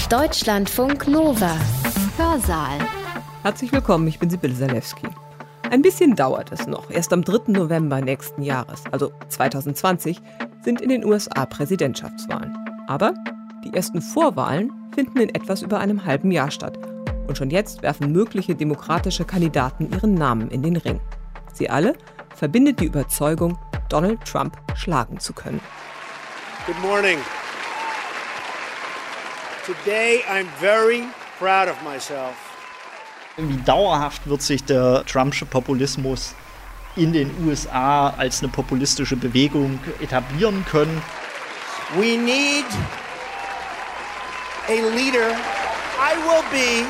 Deutschlandfunk Nova. Hörsaal. Herzlich willkommen, ich bin Sibylle Salewski. Ein bisschen dauert es noch. Erst am 3. November nächsten Jahres, also 2020, sind in den USA Präsidentschaftswahlen. Aber die ersten Vorwahlen finden in etwas über einem halben Jahr statt. Und schon jetzt werfen mögliche demokratische Kandidaten ihren Namen in den Ring. Sie alle verbindet die Überzeugung, Donald Trump schlagen zu können. Good morning. Today I'm very proud of myself. Wie dauerhaft wird sich der Trumpsche Populismus in den USA als eine populistische Bewegung etablieren können? We need a leader. I will be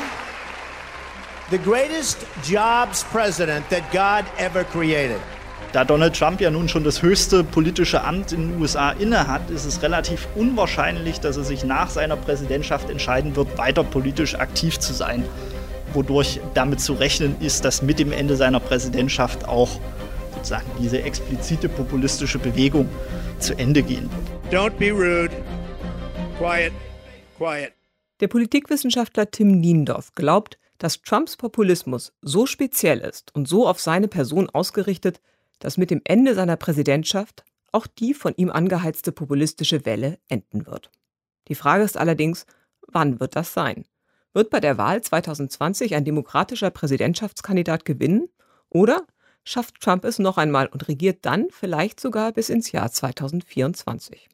the greatest jobs president that God ever created. Da Donald Trump ja nun schon das höchste politische Amt in den USA innehat, ist es relativ unwahrscheinlich, dass er sich nach seiner Präsidentschaft entscheiden wird, weiter politisch aktiv zu sein. Wodurch damit zu rechnen ist, dass mit dem Ende seiner Präsidentschaft auch sozusagen diese explizite populistische Bewegung zu Ende gehen wird. Don't be rude. Quiet. Quiet. Der Politikwissenschaftler Tim Niendorf glaubt, dass Trumps Populismus so speziell ist und so auf seine Person ausgerichtet, dass mit dem Ende seiner Präsidentschaft auch die von ihm angeheizte populistische Welle enden wird. Die Frage ist allerdings, wann wird das sein? Wird bei der Wahl 2020 ein demokratischer Präsidentschaftskandidat gewinnen? Oder schafft Trump es noch einmal und regiert dann vielleicht sogar bis ins Jahr 2024?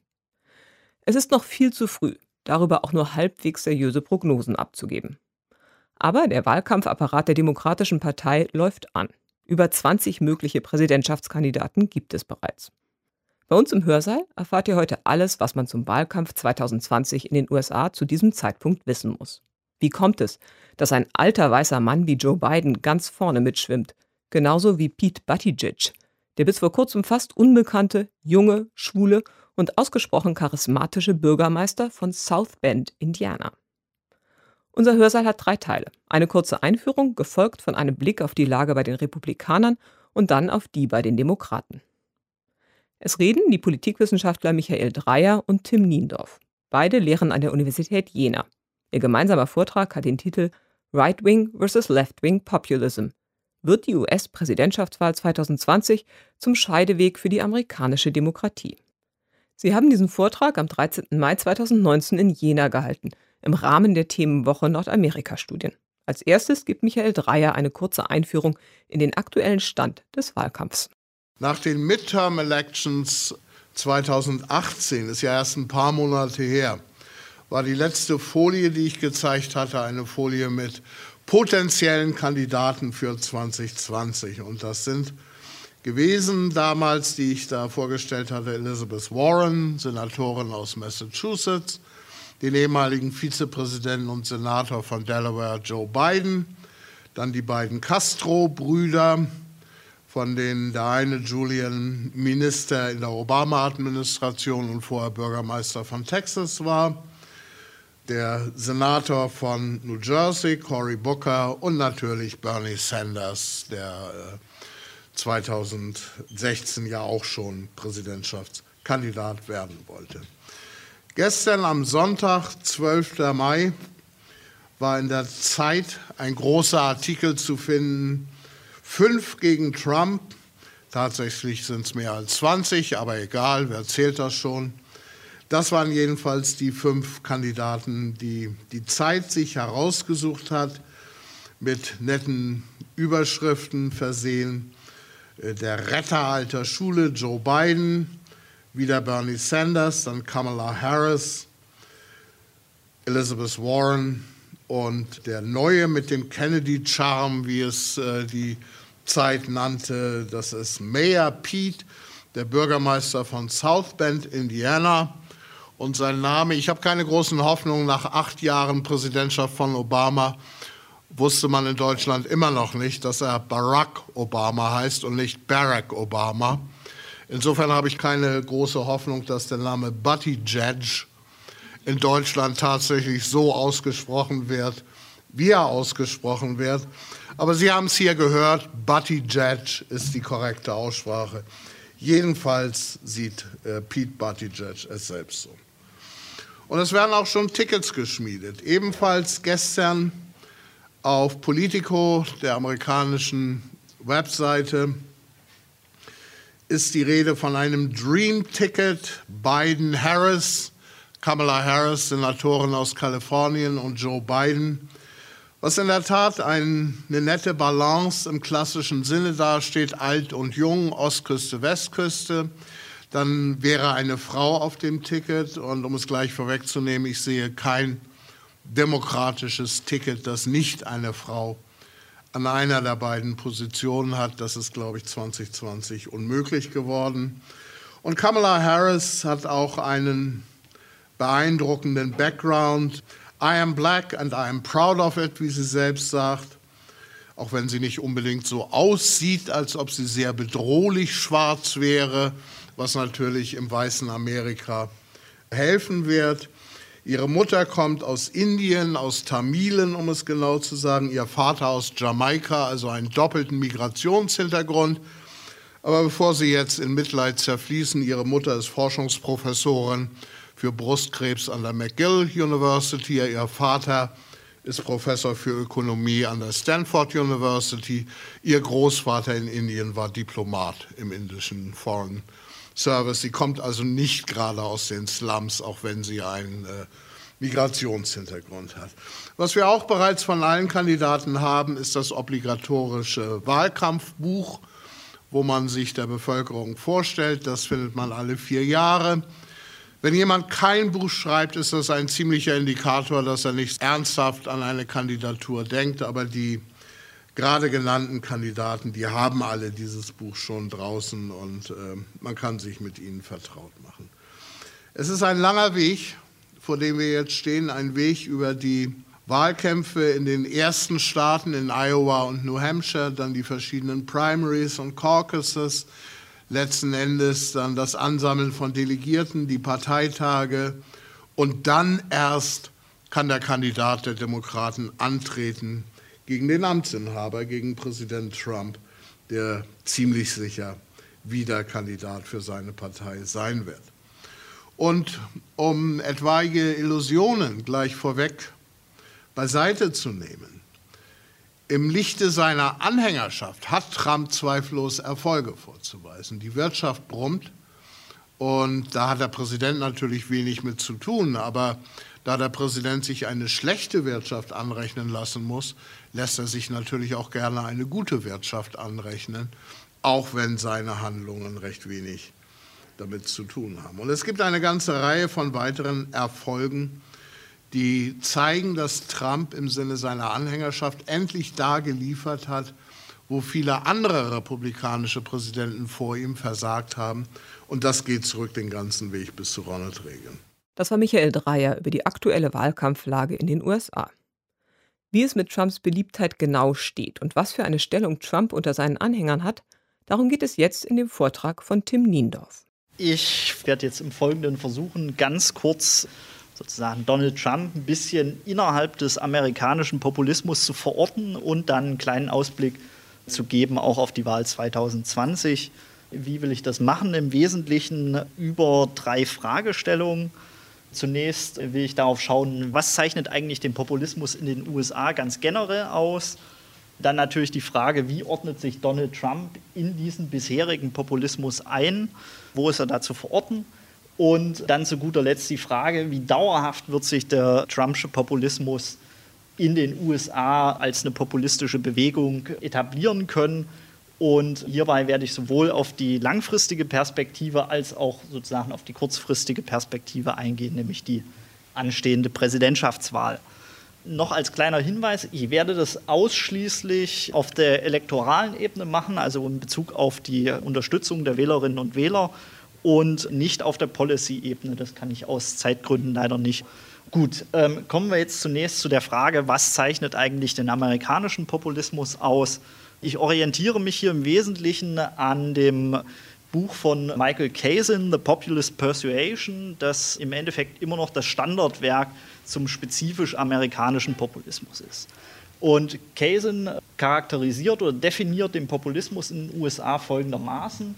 Es ist noch viel zu früh, darüber auch nur halbwegs seriöse Prognosen abzugeben. Aber der Wahlkampfapparat der Demokratischen Partei läuft an. Über 20 mögliche Präsidentschaftskandidaten gibt es bereits. Bei uns im Hörsaal erfahrt ihr heute alles, was man zum Wahlkampf 2020 in den USA zu diesem Zeitpunkt wissen muss. Wie kommt es, dass ein alter weißer Mann wie Joe Biden ganz vorne mitschwimmt? Genauso wie Pete Buttigieg, der bis vor kurzem fast unbekannte, junge, schwule und ausgesprochen charismatische Bürgermeister von South Bend, Indiana. Unser Hörsaal hat 3 Teile. Eine kurze Einführung, gefolgt von einem Blick auf die Lage bei den Republikanern und dann auf die bei den Demokraten. Es reden die Politikwissenschaftler Michael Dreyer und Tim Niendorf. Beide lehren an der Universität Jena. Ihr gemeinsamer Vortrag hat den Titel Right-Wing vs. Left-Wing Populism. Wird die US-Präsidentschaftswahl 2020 zum Scheideweg für die amerikanische Demokratie? Sie haben diesen Vortrag am 13. Mai 2019 in Jena gehalten, im Rahmen der Themenwoche Nordamerika-Studien. Als erstes gibt Michael Dreyer eine kurze Einführung in den aktuellen Stand des Wahlkampfs. Nach den Midterm-Elections 2018, ist ja erst ein paar Monate her, war die letzte Folie, die ich gezeigt hatte, eine Folie mit potenziellen Kandidaten für 2020. Und das sind gewesen damals, die ich da vorgestellt hatte, Elizabeth Warren, Senatorin aus Massachusetts, den ehemaligen Vizepräsidenten und Senator von Delaware Joe Biden, dann die beiden Castro-Brüder, von denen der eine Julian Minister in der Obama-Administration und vorher Bürgermeister von Texas war, der Senator von New Jersey, Cory Booker, und natürlich Bernie Sanders, der 2016 ja auch schon Präsidentschaftskandidat werden wollte. Gestern am Sonntag, 12. Mai, war in der Zeit ein großer Artikel zu finden, 5 gegen Trump, tatsächlich sind es mehr als 20, aber egal, wer zählt das schon. Das waren jedenfalls die 5 Kandidaten, die die Zeit sich herausgesucht hat, mit netten Überschriften versehen. Der Retter alter Schule, Joe Biden, wieder Bernie Sanders, dann Kamala Harris, Elizabeth Warren und der Neue mit dem Kennedy-Charme, wie es die Zeit nannte, das ist Mayor Pete, der Bürgermeister von South Bend, Indiana. Und sein Name, ich habe keine großen Hoffnungen, nach 8 Jahren Präsidentschaft von Obama wusste man in Deutschland immer noch nicht, dass er Barack Obama heißt und nicht Barack Obama. Insofern habe ich keine große Hoffnung, dass der Name Buttigieg in Deutschland tatsächlich so ausgesprochen wird, wie er ausgesprochen wird. Aber Sie haben es hier gehört, Buttigieg ist die korrekte Aussprache. Jedenfalls sieht Pete Buttigieg es selbst so. Und es werden auch schon Tickets geschmiedet. Ebenfalls gestern auf Politico, der amerikanischen Webseite, ist die Rede von einem Dream-Ticket. Biden-Harris, Kamala Harris, Senatorin aus Kalifornien, und Joe Biden, was in der Tat eine nette Balance im klassischen Sinne dasteht, alt und jung, Ostküste, Westküste. Dann wäre eine Frau auf dem Ticket, und um es gleich vorwegzunehmen, ich sehe kein demokratisches Ticket, das nicht eine Frau an einer der beiden Positionen hat. Das ist, glaube ich, 2020 unmöglich geworden. Und Kamala Harris hat auch einen beeindruckenden Background. I am black and I am proud of it, wie sie selbst sagt. Auch wenn sie nicht unbedingt so aussieht, als ob sie sehr bedrohlich schwarz wäre, was natürlich im weißen Amerika helfen wird. Ihre Mutter kommt aus Indien, aus Tamilen, um es genau zu sagen. Ihr Vater aus Jamaika, also einen doppelten Migrationshintergrund. Aber bevor Sie jetzt in Mitleid zerfließen, Ihre Mutter ist Forschungsprofessorin für Brustkrebs an der McGill University. Ihr Vater ist Professor für Ökonomie an der Stanford University. Ihr Großvater in Indien war Diplomat im indischen Foreign Service. Sie kommt also nicht gerade aus den Slums, auch wenn sie einen Migrationshintergrund hat. Was wir auch bereits von allen Kandidaten haben, ist das obligatorische Wahlkampfbuch, wo man sich der Bevölkerung vorstellt. Das findet man alle 4 Jahre. Wenn jemand kein Buch schreibt, ist das ein ziemlicher Indikator, dass er nicht ernsthaft an eine Kandidatur denkt. Aber die gerade genannten Kandidaten, die haben alle dieses Buch schon draußen, und man kann sich mit ihnen vertraut machen. Es ist ein langer Weg, vor dem wir jetzt stehen, ein Weg über die Wahlkämpfe in den ersten Staaten in Iowa und New Hampshire, dann die verschiedenen Primaries und Caucuses, letzten Endes dann das Ansammeln von Delegierten, die Parteitage, und dann erst kann der Kandidat der Demokraten antreten gegen den Amtsinhaber, gegen Präsident Trump, der ziemlich sicher wieder Kandidat für seine Partei sein wird. Und um etwaige Illusionen gleich vorweg beiseite zu nehmen, im Lichte seiner Anhängerschaft hat Trump zweifellos Erfolge vorzuweisen. Die Wirtschaft brummt, und da hat der Präsident natürlich wenig mit zu tun, aber da der Präsident sich eine schlechte Wirtschaft anrechnen lassen muss, lässt er sich natürlich auch gerne eine gute Wirtschaft anrechnen, auch wenn seine Handlungen recht wenig damit zu tun haben. Und es gibt eine ganze Reihe von weiteren Erfolgen, die zeigen, dass Trump im Sinne seiner Anhängerschaft endlich da geliefert hat, wo viele andere republikanische Präsidenten vor ihm versagt haben. Und das geht zurück den ganzen Weg bis zu Ronald Reagan. Das war Michael Dreyer über die aktuelle Wahlkampflage in den USA. Wie es mit Trumps Beliebtheit genau steht und was für eine Stellung Trump unter seinen Anhängern hat, darum geht es jetzt in dem Vortrag von Tim Niendorf. Ich werde jetzt im Folgenden versuchen, ganz kurz sozusagen Donald Trump ein bisschen innerhalb des amerikanischen Populismus zu verorten und dann einen kleinen Ausblick zu geben, auch auf die Wahl 2020. Wie will ich das machen? Im Wesentlichen über 3 Fragestellungen. Zunächst will ich darauf schauen, was zeichnet eigentlich den Populismus in den USA ganz generell aus? Dann natürlich die Frage, wie ordnet sich Donald Trump in diesen bisherigen Populismus ein? Wo ist er da zu verorten? Und dann zu guter Letzt die Frage, wie dauerhaft wird sich der Trumpsche Populismus in den USA als eine populistische Bewegung etablieren können? Und hierbei werde ich sowohl auf die langfristige Perspektive als auch sozusagen auf die kurzfristige Perspektive eingehen, nämlich die anstehende Präsidentschaftswahl. Noch als kleiner Hinweis, ich werde das ausschließlich auf der elektoralen Ebene machen, also in Bezug auf die Unterstützung der Wählerinnen und Wähler und nicht auf der Policy-Ebene. Das kann ich aus Zeitgründen leider nicht. Gut, kommen wir jetzt zunächst zu der Frage, was zeichnet eigentlich den amerikanischen Populismus aus? Ich orientiere mich hier im Wesentlichen an dem Buch von Michael Kazin, The Populist Persuasion, das im Endeffekt immer noch das Standardwerk zum spezifisch amerikanischen Populismus ist. Und Kazin charakterisiert oder definiert den Populismus in den USA folgendermaßen.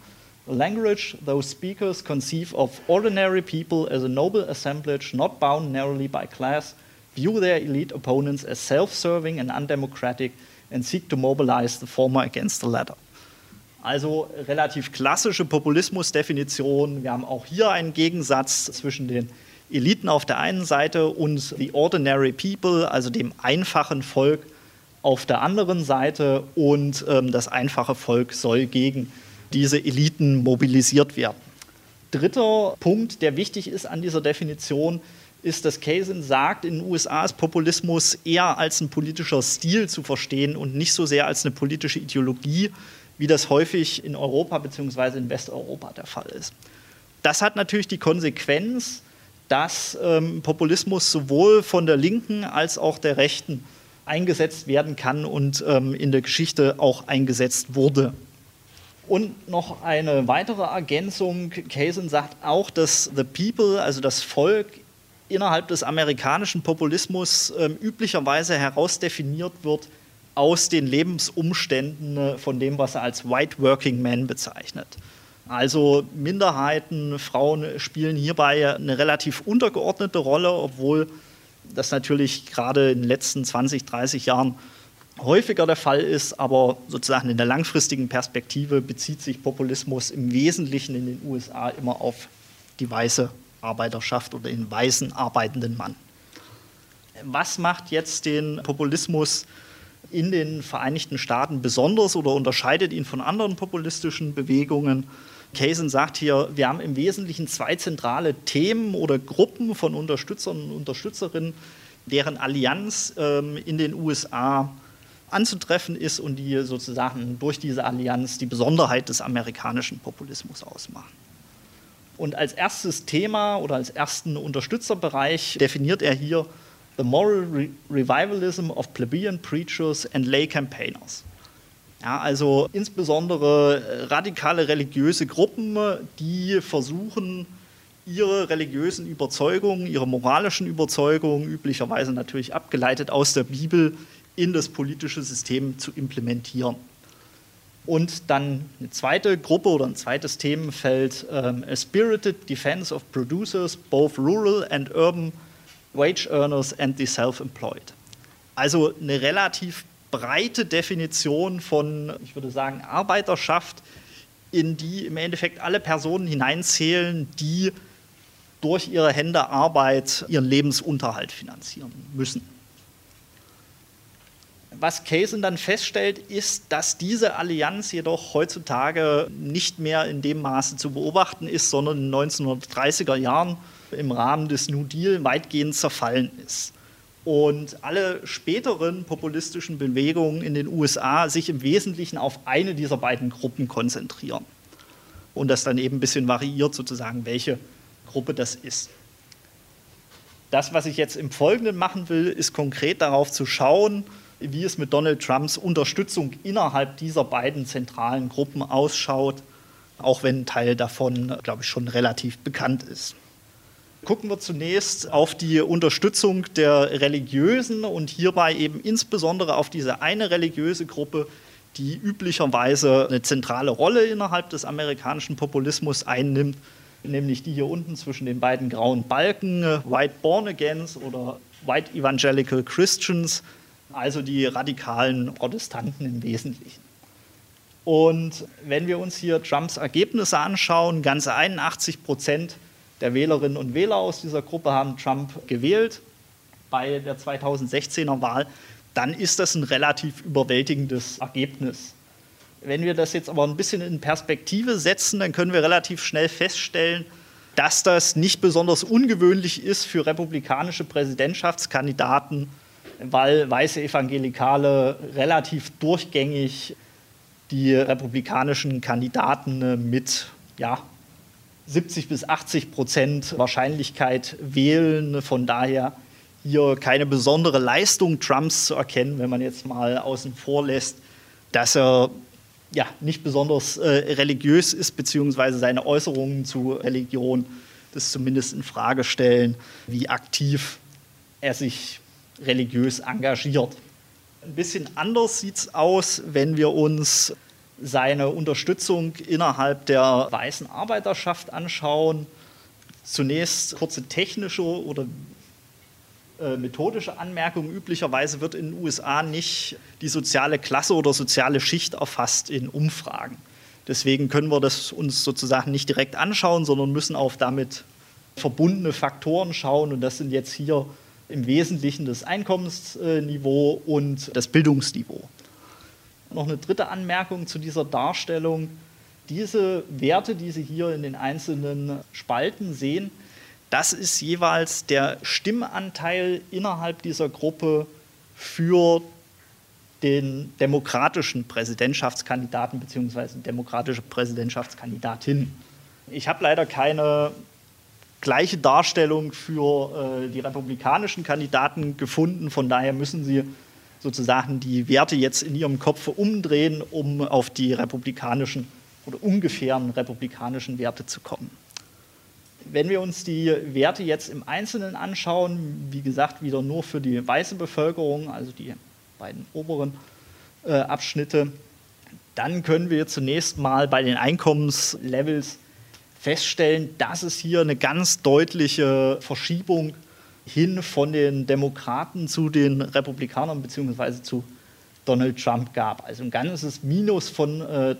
The language those speakers conceive of ordinary people as a noble assemblage, not bound narrowly by class, view their elite opponents as self-serving and undemocratic and seek to mobilize the former against the latter. Also relativ klassische Populismusdefinition. Wir haben auch hier einen Gegensatz zwischen den Eliten auf der einen Seite und the ordinary people, also dem einfachen Volk auf der anderen Seite. Und das einfache Volk soll gegen diese Eliten mobilisiert werden. Dritter Punkt, der wichtig ist an dieser Definition, ist, dass Kazin sagt, in den USA ist Populismus eher als ein politischer Stil zu verstehen und nicht so sehr als eine politische Ideologie, wie das häufig in Europa bzw. in Westeuropa der Fall ist. Das hat natürlich die Konsequenz, dass Populismus sowohl von der Linken als auch der Rechten eingesetzt werden kann und in der Geschichte auch eingesetzt wurde. Und noch eine weitere Ergänzung. Kazin sagt auch, dass the people, also das Volk, innerhalb des amerikanischen Populismus üblicherweise herausdefiniert wird aus den Lebensumständen von dem, was er als White Working Man bezeichnet. Also Minderheiten, Frauen spielen hierbei eine relativ untergeordnete Rolle, obwohl das natürlich gerade in den letzten 20, 30 Jahren häufiger der Fall ist, aber sozusagen in der langfristigen Perspektive bezieht sich Populismus im Wesentlichen in den USA immer auf die weiße Arbeiterschaft oder den weißen arbeitenden Mann. Was macht jetzt den Populismus in den Vereinigten Staaten besonders oder unterscheidet ihn von anderen populistischen Bewegungen? Kazin sagt hier, wir haben im Wesentlichen zwei zentrale Themen oder Gruppen von Unterstützern und Unterstützerinnen, deren Allianz in den USA anzutreffen ist und die sozusagen durch diese Allianz die Besonderheit des amerikanischen Populismus ausmachen. Und als erstes Thema oder als ersten Unterstützerbereich definiert er hier the moral revivalism of plebeian preachers and lay campaigners. Ja, also insbesondere radikale religiöse Gruppen, die versuchen, ihre religiösen Überzeugungen, ihre moralischen Überzeugungen, üblicherweise natürlich abgeleitet aus der Bibel, in das politische System zu implementieren. Und dann eine zweite Gruppe oder ein zweites Themenfeld, a spirited defense of producers, both rural and urban, wage earners and the self-employed. Also eine relativ breite Definition von, ich würde sagen, Arbeiterschaft, in die im Endeffekt alle Personen hineinzählen, die durch ihre Hände Arbeit ihren Lebensunterhalt finanzieren müssen. Was Kazin dann feststellt, ist, dass diese Allianz jedoch heutzutage nicht mehr in dem Maße zu beobachten ist, sondern in den 1930er Jahren im Rahmen des New Deal weitgehend zerfallen ist. Und alle späteren populistischen Bewegungen in den USA sich im Wesentlichen auf eine dieser beiden Gruppen konzentrieren. Und das dann eben ein bisschen variiert, sozusagen, welche Gruppe das ist. Das, was ich jetzt im Folgenden machen will, ist konkret darauf zu schauen, wie es mit Donald Trumps Unterstützung innerhalb dieser beiden zentralen Gruppen ausschaut, auch wenn ein Teil davon, glaube ich, schon relativ bekannt ist. Gucken wir zunächst auf die Unterstützung der Religiösen und hierbei eben insbesondere auf diese eine religiöse Gruppe, die üblicherweise eine zentrale Rolle innerhalb des amerikanischen Populismus einnimmt, nämlich die hier unten zwischen den beiden grauen Balken, White Born Agains oder White Evangelical Christians, also die radikalen Protestanten im Wesentlichen. Und wenn wir uns hier Trumps Ergebnisse anschauen, ganze 81% der Wählerinnen und Wähler aus dieser Gruppe haben Trump gewählt bei der 2016er Wahl, dann ist das ein relativ überwältigendes Ergebnis. Wenn wir das jetzt aber ein bisschen in Perspektive setzen, dann können wir relativ schnell feststellen, dass das nicht besonders ungewöhnlich ist für republikanische Präsidentschaftskandidaten, weil weiße Evangelikale relativ durchgängig die republikanischen Kandidaten mit 70 bis 80% Wahrscheinlichkeit wählen. Von daher hier keine besondere Leistung Trumps zu erkennen, wenn man jetzt mal außen vor lässt, dass er nicht besonders religiös ist, beziehungsweise seine Äußerungen zu Religion das zumindest in Frage stellen, wie aktiv er sich religiös engagiert. Ein bisschen anders sieht es aus, wenn wir uns seine Unterstützung innerhalb der weißen Arbeiterschaft anschauen. Zunächst kurze technische oder methodische Anmerkung. Üblicherweise wird in den USA nicht die soziale Klasse oder soziale Schicht erfasst in Umfragen. Deswegen können wir das uns sozusagen nicht direkt anschauen, sondern müssen auf damit verbundene Faktoren schauen. Und das sind jetzt hier im Wesentlichen das Einkommensniveau und das Bildungsniveau. Noch eine dritte Anmerkung zu dieser Darstellung. Diese Werte, die Sie hier in den einzelnen Spalten sehen, das ist jeweils der Stimmanteil innerhalb dieser Gruppe für den demokratischen Präsidentschaftskandidaten bzw. demokratische Präsidentschaftskandidatin. Ich habe leider keine gleiche Darstellung für die republikanischen Kandidaten gefunden. Von daher müssen Sie sozusagen die Werte jetzt in Ihrem Kopf umdrehen, um auf die republikanischen oder ungefähren republikanischen Werte zu kommen. Wenn wir uns die Werte jetzt im Einzelnen anschauen, wie gesagt, wieder nur für die weiße Bevölkerung, also die beiden oberen Abschnitte, dann können wir zunächst mal bei den Einkommenslevels feststellen, dass es hier eine ganz deutliche Verschiebung hin von den Demokraten zu den Republikanern bzw. zu Donald Trump gab. Also ein ganzes Minus von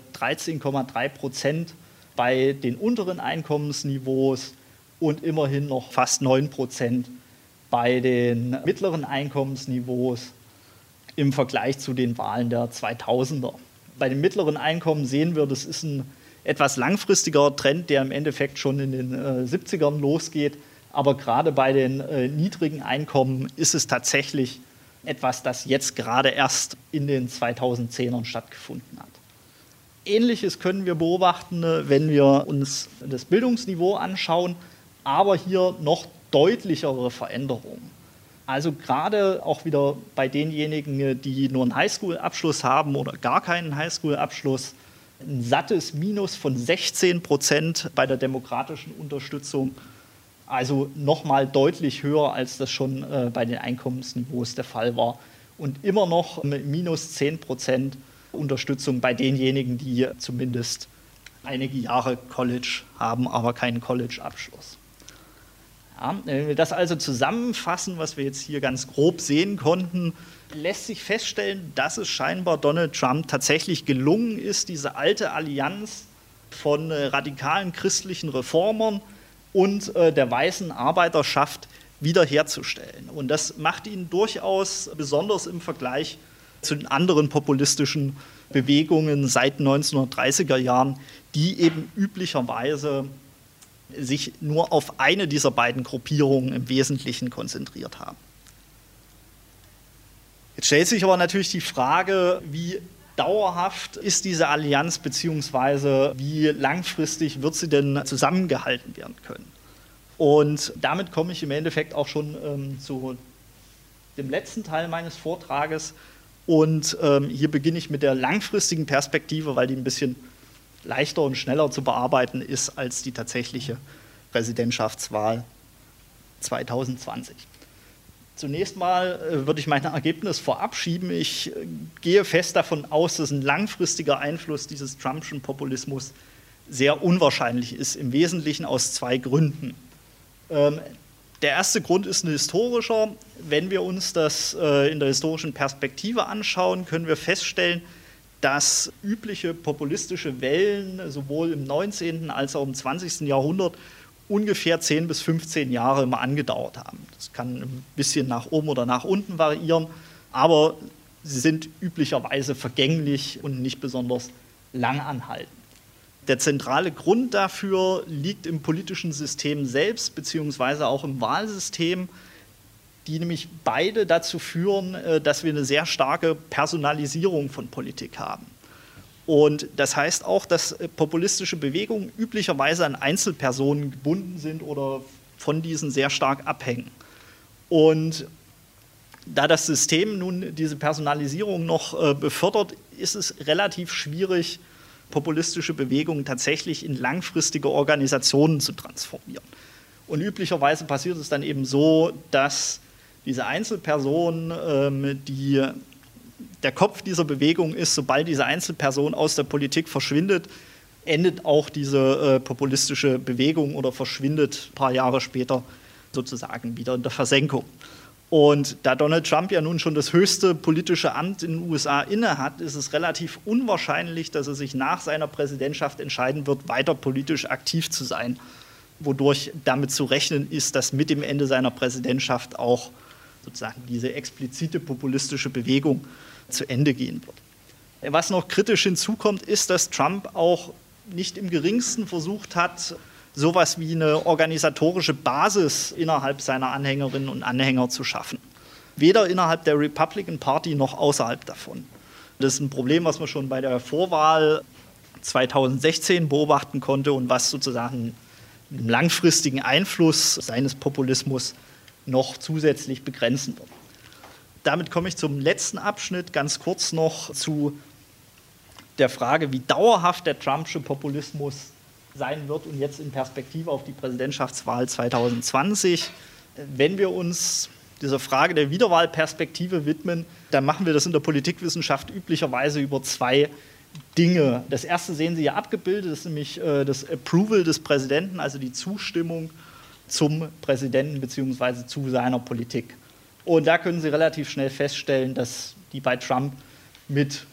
13,3% bei den unteren Einkommensniveaus und immerhin noch fast 9% bei den mittleren Einkommensniveaus im Vergleich zu den Wahlen der 2000er. Bei den mittleren Einkommen sehen wir, das ist ein etwas langfristiger Trend, der im Endeffekt schon in den 70ern losgeht. Aber gerade bei den niedrigen Einkommen ist es tatsächlich etwas, das jetzt gerade erst in den 2010ern stattgefunden hat. Ähnliches können wir beobachten, wenn wir uns das Bildungsniveau anschauen, aber hier noch deutlichere Veränderungen. Also gerade auch wieder bei denjenigen, die nur einen Highschool-Abschluss haben oder gar keinen Highschool-Abschluss, ein sattes Minus von 16% bei der demokratischen Unterstützung. Also nochmal deutlich höher, als das schon bei den Einkommensniveaus der Fall war. Und immer noch minus 10% Unterstützung bei denjenigen, die zumindest einige Jahre College haben, aber keinen College-Abschluss. Ja, wenn wir das also zusammenfassen, was wir jetzt hier ganz grob sehen konnten, lässt sich feststellen, dass es scheinbar Donald Trump tatsächlich gelungen ist, diese alte Allianz von radikalen christlichen Reformern und der weißen Arbeiterschaft wiederherzustellen. Und das macht ihn durchaus besonders im Vergleich zu den anderen populistischen Bewegungen seit den 1930er Jahren, die eben üblicherweise sich nur auf eine dieser beiden Gruppierungen im Wesentlichen konzentriert haben. Jetzt stellt sich aber natürlich die Frage, wie dauerhaft ist diese Allianz, beziehungsweise wie langfristig wird sie denn zusammengehalten werden können? Und damit komme ich im Endeffekt auch schon zu dem letzten Teil meines Vortrages. Und hier beginne ich mit der langfristigen Perspektive, weil die ein bisschen leichter und schneller zu bearbeiten ist als die tatsächliche Präsidentschaftswahl 2020. Zunächst mal würde ich mein Ergebnis vorab schieben. Ich gehe fest davon aus, dass ein langfristiger Einfluss dieses Trumpschen Populismus sehr unwahrscheinlich ist, im Wesentlichen aus zwei Gründen. Der erste Grund ist ein historischer. Wenn wir uns das in der historischen Perspektive anschauen, können wir feststellen, dass übliche populistische Wellen sowohl im 19. als auch im 20. Jahrhundert ungefähr 10 bis 15 Jahre immer angedauert haben. Das kann ein bisschen nach oben oder nach unten variieren, aber sie sind üblicherweise vergänglich und nicht besonders lang anhaltend. Der zentrale Grund dafür liegt im politischen System selbst, beziehungsweise auch im Wahlsystem, die nämlich beide dazu führen, dass wir eine sehr starke Personalisierung von Politik haben. Und das heißt auch, dass populistische Bewegungen üblicherweise an Einzelpersonen gebunden sind oder von diesen sehr stark abhängen. Und da das System nun diese Personalisierung noch befördert, ist es relativ schwierig, populistische Bewegungen tatsächlich in langfristige Organisationen zu transformieren. Und üblicherweise passiert es dann eben so, dass diese Einzelpersonen, die der Kopf dieser Bewegung ist, sobald diese Einzelperson aus der Politik verschwindet, endet auch diese populistische Bewegung oder verschwindet ein paar Jahre später sozusagen wieder in der Versenkung. Und da Donald Trump ja nun schon das höchste politische Amt in den USA innehat, ist es relativ unwahrscheinlich, dass er sich nach seiner Präsidentschaft entscheiden wird, weiter politisch aktiv zu sein, wodurch damit zu rechnen ist, dass mit dem Ende seiner Präsidentschaft auch sozusagen diese explizite populistische Bewegung zu Ende gehen wird. Was noch kritisch hinzukommt, ist, dass Trump auch nicht im geringsten versucht hat, sowas wie eine organisatorische Basis innerhalb seiner Anhängerinnen und Anhänger zu schaffen. Weder innerhalb der Republican Party noch außerhalb davon. Das ist ein Problem, was man schon bei der Vorwahl 2016 beobachten konnte und was sozusagen einen langfristigen Einfluss seines Populismus noch zusätzlich begrenzen wird. Damit komme ich zum letzten Abschnitt, ganz kurz noch zu der Frage, wie dauerhaft der Trumpsche Populismus sein wird und jetzt in Perspektive auf die Präsidentschaftswahl 2020. Wenn wir uns dieser Frage der Wiederwahlperspektive widmen, dann machen wir das in der Politikwissenschaft üblicherweise über zwei Dinge. Das erste sehen Sie ja abgebildet, das ist nämlich das Approval des Präsidenten, also die Zustimmung zum Präsidenten bzw. zu seiner Politik. Und da können Sie relativ schnell feststellen, dass die bei Trump mit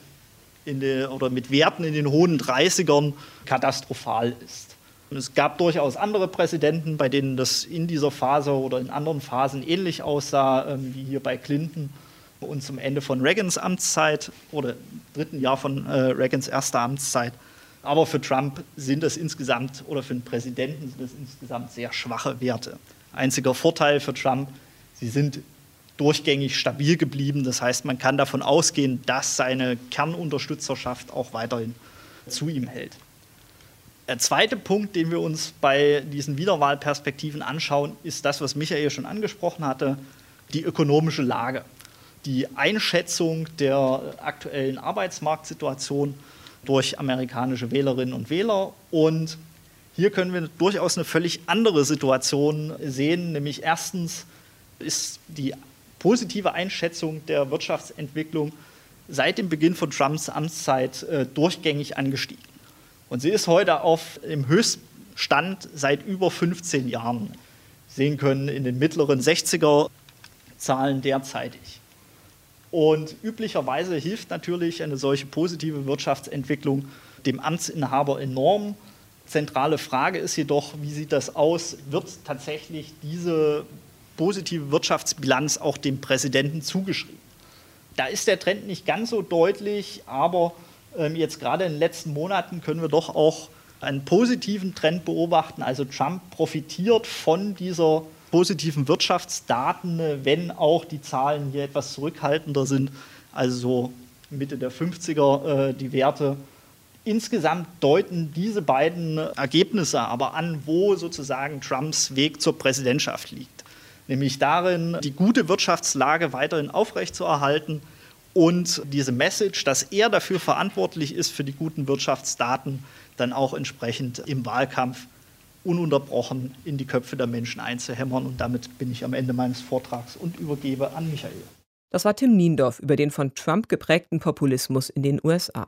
Werten in den hohen 30ern katastrophal ist. Und es gab durchaus andere Präsidenten, bei denen das in dieser Phase oder in anderen Phasen ähnlich aussah, wie hier bei Clinton und zum Ende von Reagans Amtszeit oder dritten Jahr von Reagans erster Amtszeit. Aber für Trump sind es insgesamt, oder für den Präsidenten sind es insgesamt sehr schwache Werte. Einziger Vorteil für Trump, sie sind durchgängig stabil geblieben. Das heißt, man kann davon ausgehen, dass seine Kernunterstützerschaft auch weiterhin zu ihm hält. Der zweite Punkt, den wir uns bei diesen Wiederwahlperspektiven anschauen, ist das, was Michael schon angesprochen hatte, die ökonomische Lage. Die Einschätzung der aktuellen Arbeitsmarktsituation durch amerikanische Wählerinnen und Wähler. Und hier können wir durchaus eine völlig andere Situation sehen, nämlich erstens ist die positive Einschätzung der Wirtschaftsentwicklung seit dem Beginn von Trumps Amtszeit durchgängig angestiegen. Und sie ist heute auf dem Höchststand seit über 15 Jahren. Sie sehen können in den mittleren 60er Zahlen derzeitig. Und üblicherweise hilft natürlich eine solche positive Wirtschaftsentwicklung dem Amtsinhaber enorm. Zentrale Frage ist jedoch, wie sieht das aus? Wird tatsächlich diese positive Wirtschaftsbilanz auch dem Präsidenten zugeschrieben? Da ist der Trend nicht ganz so deutlich, aber jetzt gerade in den letzten Monaten können wir doch auch einen positiven Trend beobachten. Also Trump profitiert von dieser positiven Wirtschaftsdaten, wenn auch die Zahlen hier etwas zurückhaltender sind, also so Mitte der 50er die Werte. Insgesamt deuten diese beiden Ergebnisse aber an, wo sozusagen Trumps Weg zur Präsidentschaft liegt. Nämlich darin, die gute Wirtschaftslage weiterhin aufrechtzuerhalten und diese Message, dass er dafür verantwortlich ist für die guten Wirtschaftsdaten, dann auch entsprechend im Wahlkampf ununterbrochen in die Köpfe der Menschen einzuhämmern. Und damit bin ich am Ende meines Vortrags und übergebe an Michael. Das war Tim Niendorf über den von Trump geprägten Populismus in den USA.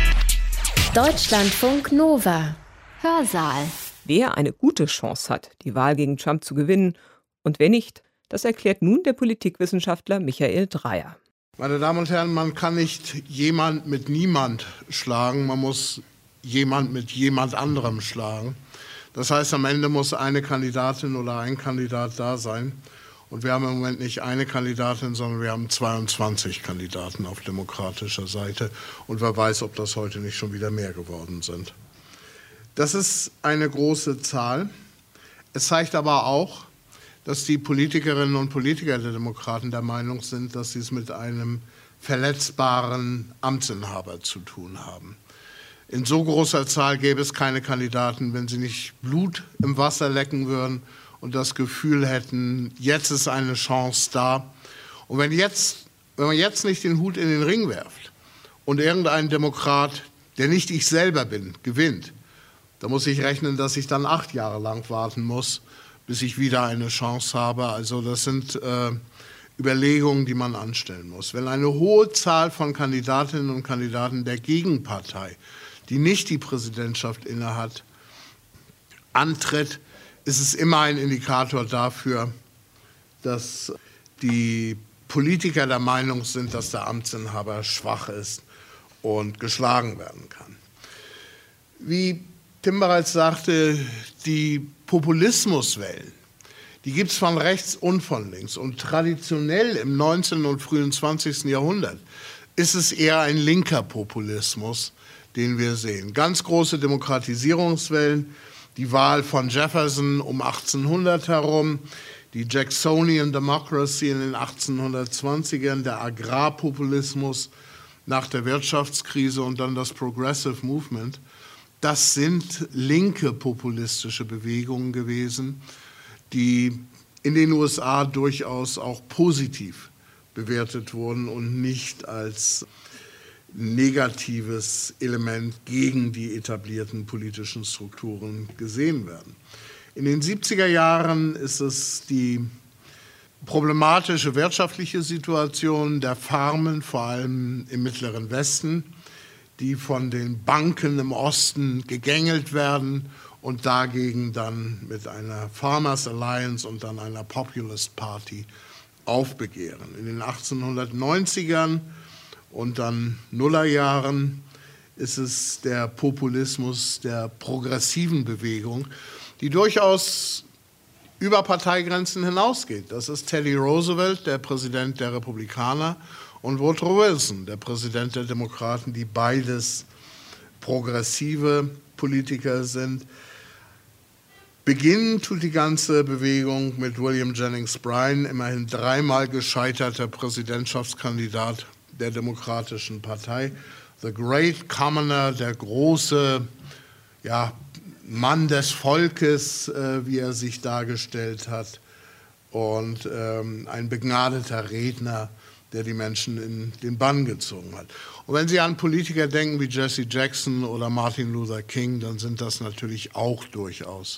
Deutschlandfunk Nova. Hörsaal. Wer eine gute Chance hat, die Wahl gegen Trump zu gewinnen und wer nicht, das erklärt nun der Politikwissenschaftler Michael Dreyer. Meine Damen und Herren, man kann nicht jemand mit niemand schlagen, man muss jemand mit jemand anderem schlagen. Das heißt, am Ende muss eine Kandidatin oder ein Kandidat da sein. Und wir haben im Moment nicht eine Kandidatin, sondern wir haben 22 Kandidaten auf demokratischer Seite. Und wer weiß, ob das heute nicht schon wieder mehr geworden sind. Das ist eine große Zahl. Es zeigt aber auch, dass die Politikerinnen und Politiker der Demokraten der Meinung sind, dass sie es mit einem verletzbaren Amtsinhaber zu tun haben. In so großer Zahl gäbe es keine Kandidaten, wenn sie nicht Blut im Wasser lecken würden und das Gefühl hätten, jetzt ist eine Chance da. Und wenn man jetzt nicht den Hut in den Ring werft und irgendein Demokrat, der nicht ich selber bin, gewinnt, dann muss ich rechnen, dass ich dann 8 Jahre lang warten muss, bis ich wieder eine Chance habe. Also das sind Überlegungen, die man anstellen muss. Wenn eine hohe Zahl von Kandidatinnen und Kandidaten der Gegenpartei, die nicht die Präsidentschaft innehat, antritt, ist es immer ein Indikator dafür, dass die Politiker der Meinung sind, dass der Amtsinhaber schwach ist und geschlagen werden kann. Wie Tim bereits sagte, die Populismuswellen, die gibt es von rechts und von links. Und traditionell im 19. und frühen 20. Jahrhundert ist es eher ein linker Populismus, den wir sehen. Ganz große Demokratisierungswellen, die Wahl von Jefferson um 1800 herum, die Jacksonian Democracy in den 1820ern, der Agrarpopulismus nach der Wirtschaftskrise und dann das Progressive Movement. Das sind linke populistische Bewegungen gewesen, die in den USA durchaus auch positiv bewertet wurden und nicht als negatives Element gegen die etablierten politischen Strukturen gesehen werden. In den 70er Jahren ist es die problematische wirtschaftliche Situation der Farmen, vor allem im Mittleren Westen, die von den Banken im Osten gegängelt werden und dagegen dann mit einer Farmers Alliance und dann einer Populist Party aufbegehren. In den 1890ern und dann Nullerjahren ist es der Populismus der progressiven Bewegung, die durchaus über Parteigrenzen hinausgeht. Das ist Teddy Roosevelt, der Präsident der Republikaner, und Woodrow Wilson, der Präsident der Demokraten, die beides progressive Politiker sind. Beginnen tut die ganze Bewegung mit William Jennings Bryan, immerhin 3-mal gescheiterter Präsidentschaftskandidat der Demokratischen Partei. The Great Commoner, der große Mann des Volkes, wie er sich dargestellt hat, und ein begnadeter Redner, der die Menschen in den Bann gezogen hat. Und wenn Sie an Politiker denken wie Jesse Jackson oder Martin Luther King, dann sind das natürlich auch durchaus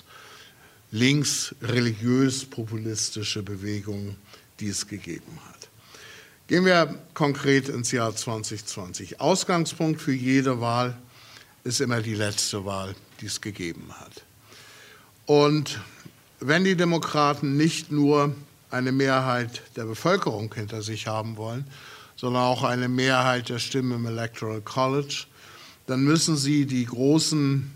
links-religiös-populistische Bewegungen, die es gegeben hat. Gehen wir konkret ins Jahr 2020. Ausgangspunkt für jede Wahl ist immer die letzte Wahl, die es gegeben hat. Und wenn die Demokraten nicht nur eine Mehrheit der Bevölkerung hinter sich haben wollen, sondern auch eine Mehrheit der Stimmen im Electoral College, dann müssen sie die großen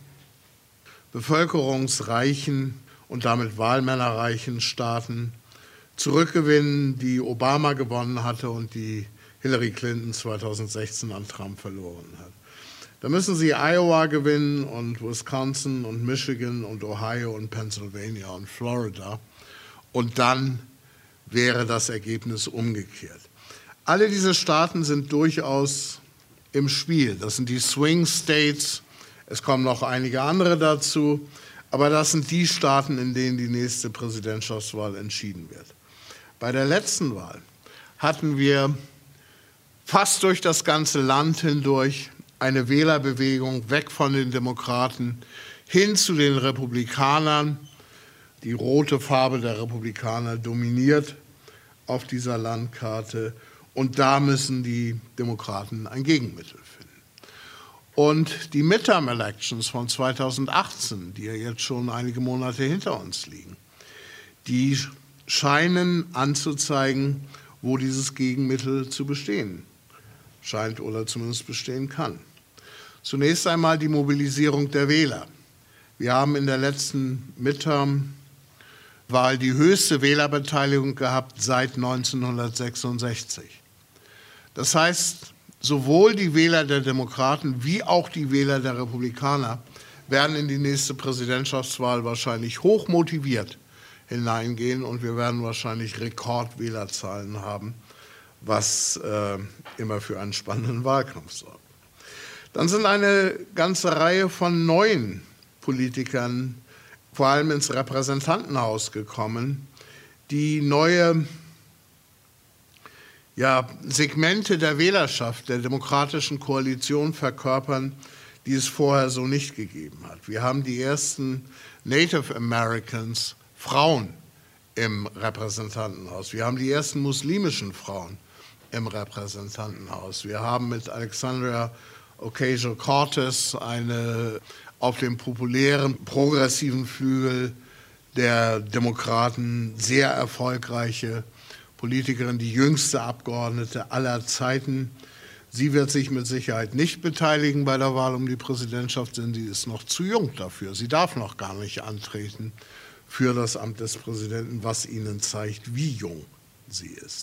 bevölkerungsreichen und damit wahlmännerreichen Staaten zurückgewinnen, die Obama gewonnen hatte und die Hillary Clinton 2016 an Trump verloren hat. Da müssen sie Iowa gewinnen und Wisconsin und Michigan und Ohio und Pennsylvania und Florida. Und dann wäre das Ergebnis umgekehrt. Alle diese Staaten sind durchaus im Spiel. Das sind die Swing States. Es kommen noch einige andere dazu. Aber das sind die Staaten, in denen die nächste Präsidentschaftswahl entschieden wird. Bei der letzten Wahl hatten wir fast durch das ganze Land hindurch eine Wählerbewegung weg von den Demokraten hin zu den Republikanern. Die rote Farbe der Republikaner dominiert auf dieser Landkarte und da müssen die Demokraten ein Gegenmittel finden. Und die Midterm-Elections von 2018, die ja jetzt schon einige Monate hinter uns liegen, die scheinen anzuzeigen, wo dieses Gegenmittel zu bestehen scheint oder zumindest bestehen kann. Zunächst einmal die Mobilisierung der Wähler. Wir haben in der letzten Midterm-Wahl die höchste Wählerbeteiligung gehabt seit 1966. Das heißt, sowohl die Wähler der Demokraten wie auch die Wähler der Republikaner werden in die nächste Präsidentschaftswahl wahrscheinlich hoch motiviert hineingehen und wir werden wahrscheinlich Rekordwählerzahlen haben, was immer für einen spannenden Wahlkampf sorgt. Dann sind eine ganze Reihe von neuen Politikern vor allem ins Repräsentantenhaus gekommen, die neue Segmente der Wählerschaft der demokratischen Koalition verkörpern, die es vorher so nicht gegeben hat. Wir haben die ersten Native Americans, Frauen im Repräsentantenhaus. Wir haben die ersten muslimischen Frauen im Repräsentantenhaus. Wir haben mit Alexandria Ocasio-Cortez eine auf dem populären, progressiven Flügel der Demokraten sehr erfolgreiche Politikerin, die jüngste Abgeordnete aller Zeiten. Sie wird sich mit Sicherheit nicht beteiligen bei der Wahl um die Präsidentschaft, denn sie ist noch zu jung dafür. Sie darf noch gar nicht antreten für das Amt des Präsidenten, was ihnen zeigt, wie jung sie ist.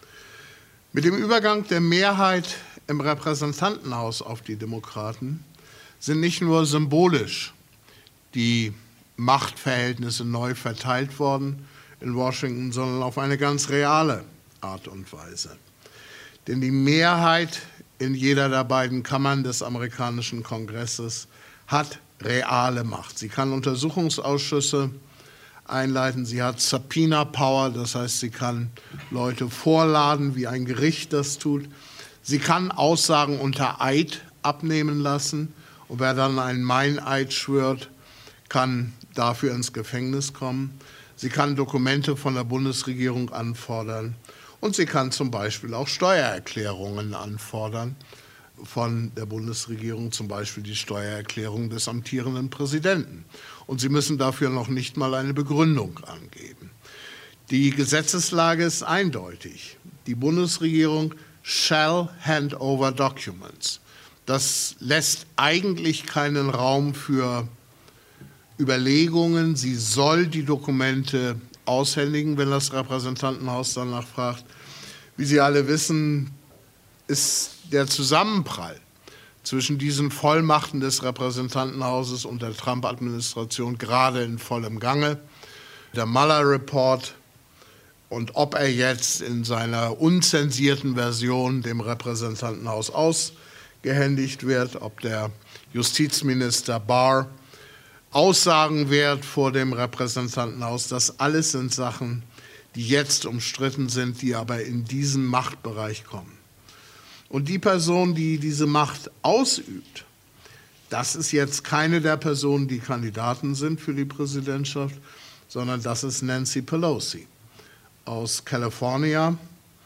Mit dem Übergang der Mehrheit im Repräsentantenhaus auf die Demokraten sind nicht nur symbolisch die Machtverhältnisse neu verteilt worden in Washington, sondern auf eine ganz reale Art und Weise. Denn die Mehrheit in jeder der beiden Kammern des amerikanischen Kongresses hat reale Macht. Sie kann Untersuchungsausschüsse einleiten, sie hat Subpoena Power, das heißt, sie kann Leute vorladen, wie ein Gericht das tut. Sie kann Aussagen unter Eid abnehmen lassen und wer dann einen Meineid schwört, kann dafür ins Gefängnis kommen. Sie kann Dokumente von der Bundesregierung anfordern und sie kann zum Beispiel auch Steuererklärungen anfordern von der Bundesregierung, zum Beispiel die Steuererklärung des amtierenden Präsidenten. Und sie müssen dafür noch nicht mal eine Begründung angeben. Die Gesetzeslage ist eindeutig. Die Bundesregierung shall hand over documents. Das lässt eigentlich keinen Raum für Überlegungen. Sie soll die Dokumente aushändigen, wenn das Repräsentantenhaus danach fragt. Wie Sie alle wissen, ist der Zusammenprall zwischen diesen Vollmachten des Repräsentantenhauses und der Trump-Administration gerade in vollem Gange. Der Mueller-Report und ob er jetzt in seiner unzensierten Version dem Repräsentantenhaus ausgehändigt wird, ob der Justizminister Barr Aussagen wird vor dem Repräsentantenhaus, das alles sind Sachen, die jetzt umstritten sind, die aber in diesen Machtbereich kommen. Und die Person, die diese Macht ausübt, das ist jetzt keine der Personen, die Kandidaten sind für die Präsidentschaft, sondern das ist Nancy Pelosi aus Kalifornien,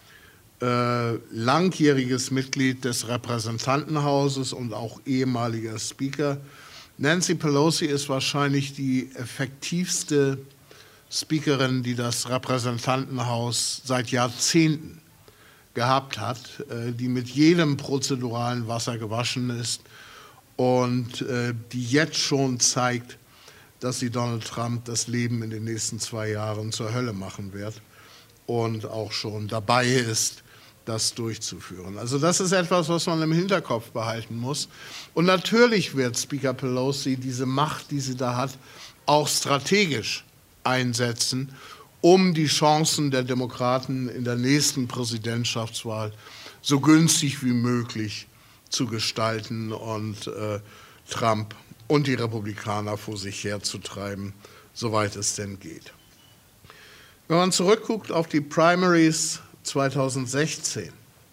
langjähriges Mitglied des Repräsentantenhauses und auch ehemaliger Speaker. Nancy Pelosi ist wahrscheinlich die effektivste Speakerin, die das Repräsentantenhaus seit Jahrzehnten gehabt hat, die mit jedem prozeduralen Wasser gewaschen ist und die jetzt schon zeigt, dass sie Donald Trump das Leben in den nächsten 2 Jahren zur Hölle machen wird und auch schon dabei ist, das durchzuführen. Also das ist etwas, was man im Hinterkopf behalten muss. Und natürlich wird Speaker Pelosi diese Macht, die sie da hat, auch strategisch einsetzen, um die Chancen der Demokraten in der nächsten Präsidentschaftswahl so günstig wie möglich zu gestalten und Trump und die Republikaner vor sich herzutreiben, soweit es denn geht. Wenn man zurückguckt auf die Primaries 2016,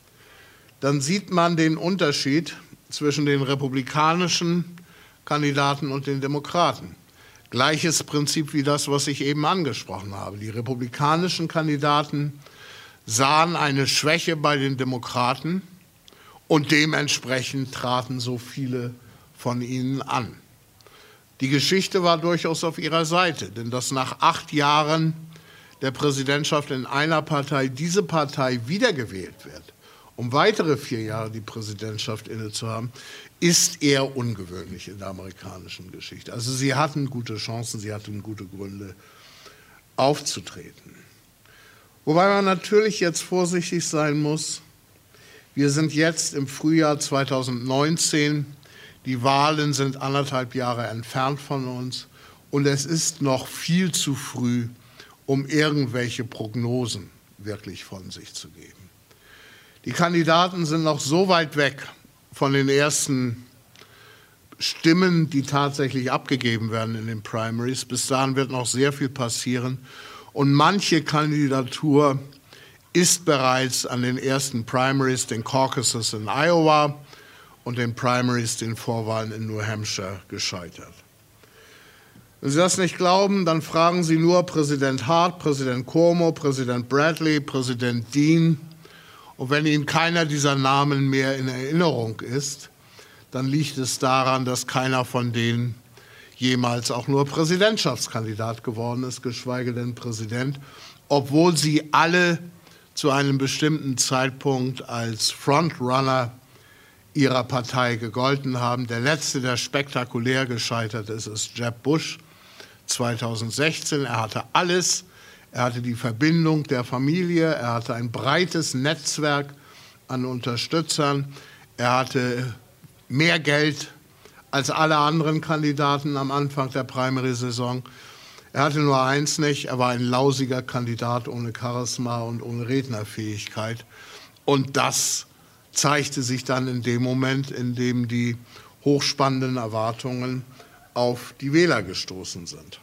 dann sieht man den Unterschied zwischen den republikanischen Kandidaten und den Demokraten. Gleiches Prinzip wie das, was ich eben angesprochen habe. Die republikanischen Kandidaten sahen eine Schwäche bei den Demokraten und dementsprechend traten so viele von ihnen an. Die Geschichte war durchaus auf ihrer Seite, denn dass nach 8 Jahren der Präsidentschaft in einer Partei diese Partei wiedergewählt wird, um weitere 4 Jahre die Präsidentschaft innezuhaben, ist eher ungewöhnlich in der amerikanischen Geschichte. Also sie hatten gute Chancen, sie hatten gute Gründe aufzutreten. Wobei man natürlich jetzt vorsichtig sein muss. Wir sind jetzt im Frühjahr 2019, die Wahlen sind 1,5 Jahre entfernt von uns und es ist noch viel zu früh, um irgendwelche Prognosen wirklich von sich zu geben. Die Kandidaten sind noch so weit weg von den ersten Stimmen, die tatsächlich abgegeben werden in den Primaries. Bis dahin wird noch sehr viel passieren. Und manche Kandidatur ist bereits an den ersten Primaries, den Caucuses in Iowa und den Primaries, den Vorwahlen in New Hampshire, gescheitert. Wenn Sie das nicht glauben, dann fragen Sie nur Präsident Hart, Präsident Cuomo, Präsident Bradley, Präsident Dean. Und wenn Ihnen keiner dieser Namen mehr in Erinnerung ist, dann liegt es daran, dass keiner von denen jemals auch nur Präsidentschaftskandidat geworden ist, geschweige denn Präsident, obwohl sie alle zu einem bestimmten Zeitpunkt als Frontrunner ihrer Partei gegolten haben. Der letzte, der spektakulär gescheitert ist, ist Jeb Bush 2016. Er hatte alles. Er hatte die Verbindung der Familie. Er hatte ein breites Netzwerk an Unterstützern. Er hatte mehr Geld als alle anderen Kandidaten am Anfang der Primary-Saison. Er hatte nur eins nicht, er war ein lausiger Kandidat ohne Charisma und ohne Rednerfähigkeit. Und das zeigte sich dann in dem Moment, in dem die hochspannenden Erwartungen auf die Wähler gestoßen sind.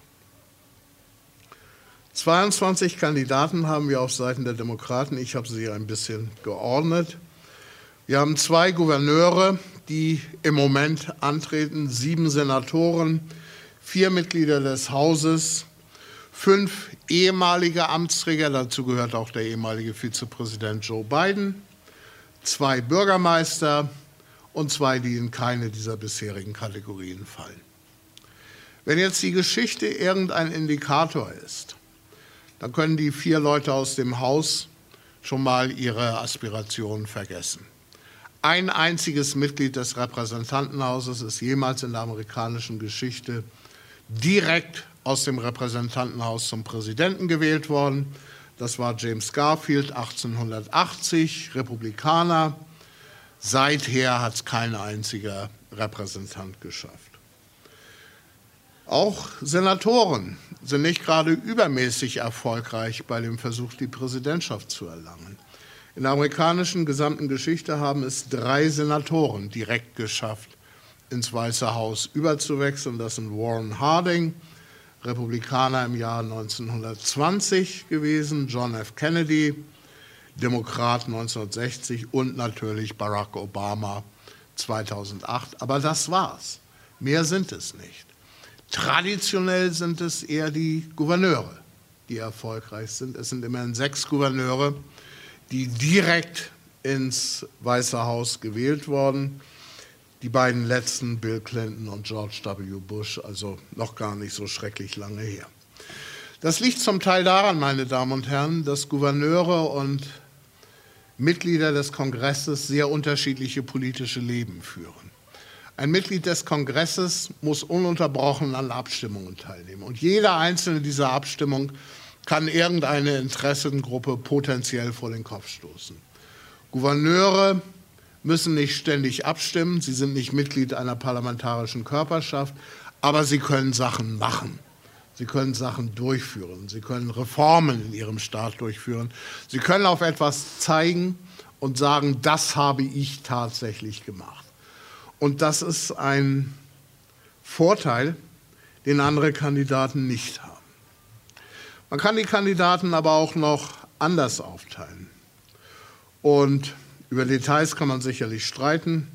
22 Kandidaten haben wir auf Seiten der Demokraten. Ich habe sie ein bisschen geordnet. Wir haben 2 Gouverneure, die im Moment antreten, 7 Senatoren, 4 Mitglieder des Hauses, 5 ehemalige Amtsträger, dazu gehört auch der ehemalige Vizepräsident Joe Biden, 2 Bürgermeister und 2, die in keine dieser bisherigen Kategorien fallen. Wenn jetzt die Geschichte irgendein Indikator ist, dann können die 4 Leute aus dem Haus schon mal ihre Aspirationen vergessen. Ein einziges Mitglied des Repräsentantenhauses ist jemals in der amerikanischen Geschichte direkt aus dem Repräsentantenhaus zum Präsidenten gewählt worden. Das war James Garfield 1880, Republikaner. Seither hat es kein einziger Repräsentant geschafft. Auch Senatoren sind nicht gerade übermäßig erfolgreich bei dem Versuch, die Präsidentschaft zu erlangen. In der amerikanischen gesamten Geschichte haben es 3 Senatoren direkt geschafft, ins Weiße Haus überzuwechseln. Das sind Warren Harding, Republikaner im Jahr 1920 gewesen, John F. Kennedy, Demokrat 1960 und natürlich Barack Obama 2008. Aber das war's. Mehr sind es nicht. Traditionell sind es eher die Gouverneure, die erfolgreich sind. Es sind immerhin 6 Gouverneure, die direkt ins Weiße Haus gewählt wurden. Die beiden letzten, Bill Clinton und George W. Bush, also noch gar nicht so schrecklich lange her. Das liegt zum Teil daran, meine Damen und Herren, dass Gouverneure und Mitglieder des Kongresses sehr unterschiedliche politische Leben führen. Ein Mitglied des Kongresses muss ununterbrochen an Abstimmungen teilnehmen. Und jede einzelne dieser Abstimmungen kann irgendeine Interessengruppe potenziell vor den Kopf stoßen. Gouverneure müssen nicht ständig abstimmen, sie sind nicht Mitglied einer parlamentarischen Körperschaft, aber sie können Sachen machen. Sie können Sachen durchführen, sie können Reformen in ihrem Staat durchführen. Sie können auf etwas zeigen und sagen, das habe ich tatsächlich gemacht. Und das ist ein Vorteil, den andere Kandidaten nicht haben. Man kann die Kandidaten aber auch noch anders aufteilen. Und über Details kann man sicherlich streiten.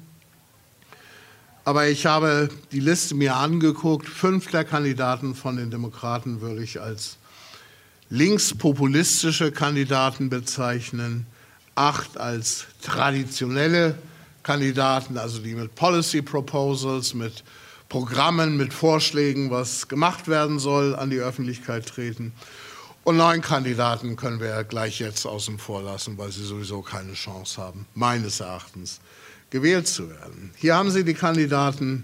Aber ich habe die Liste mir angeguckt. 5 der Kandidaten von den Demokraten würde ich als linkspopulistische Kandidaten bezeichnen. 8 als traditionelle Kandidaten, also die mit Policy Proposals, mit Programmen, mit Vorschlägen, was gemacht werden soll, an die Öffentlichkeit treten. Und 9 Kandidaten können wir ja gleich jetzt außen vor lassen, weil sie sowieso keine Chance haben, meines Erachtens gewählt zu werden. Hier haben Sie die Kandidaten,